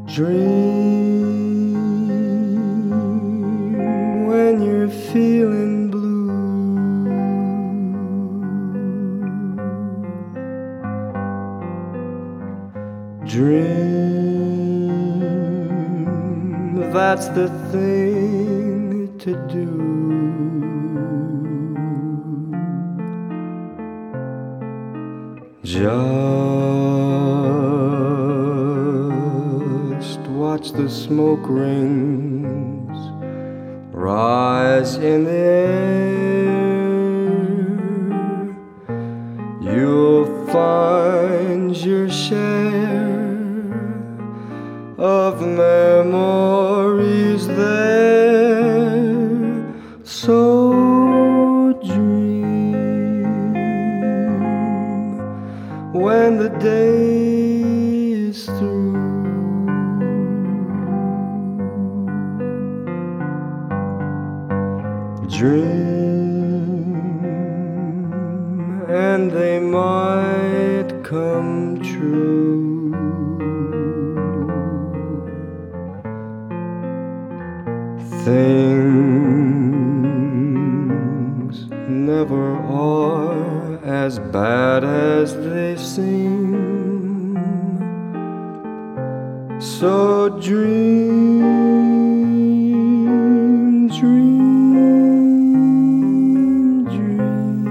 Dream when you're feeling blue. Dream, that's the thing to do. Just watch the smoke rings rise in the air. You'll find your share of memories there. So dream when the day is through. Dream, and they might come true. Things never are as bad as they seem. So dream, dream, dream.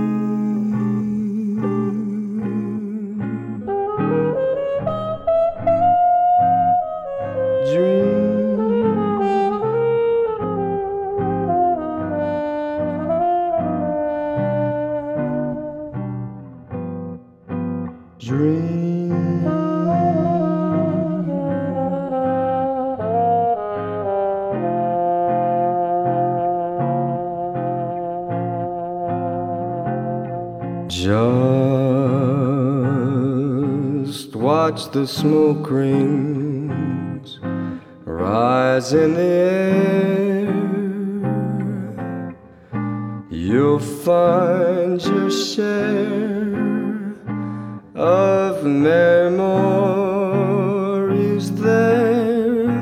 Dream. Just watch the smoke rings rise in the air. You'll find your share of memories there.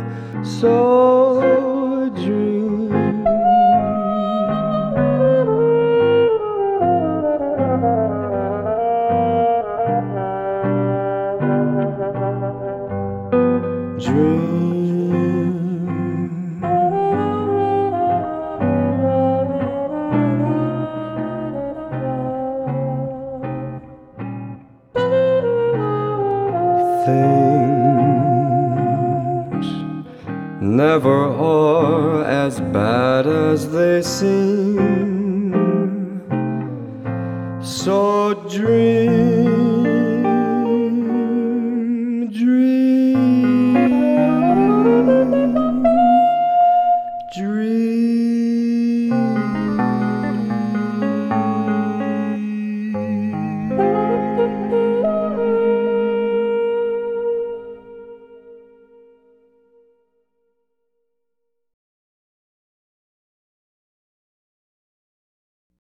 So dream. Dream. Things never are as bad as they seem. So dream.